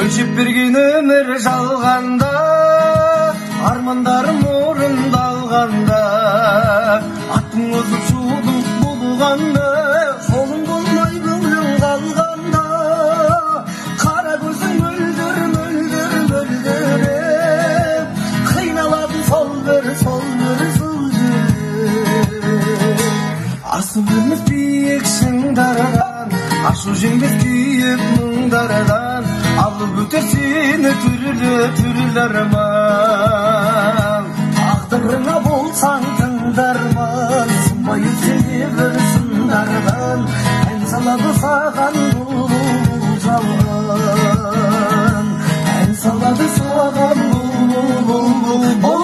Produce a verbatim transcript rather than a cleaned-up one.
өлшеп берген өмір жалғанда, армандарым орындалғанда, аттың озып шудың болғанда, жолың болмай көңілің қалғанда, қара көзің мөлдір мөлдір мөлдіреп, қиналадың сол бір сол бір сол жүрек. Асып өрмес биік шыңдардан, ашу жеңбес күйіп мұңдардан, алып өтер сені түрлі түрлі арман. Тағдырыңа болсаң тыңдарман, сынбай өтсене бір сындардан, ән салады саған бұл жалған, ән салады саған бұл бұл бұл бұл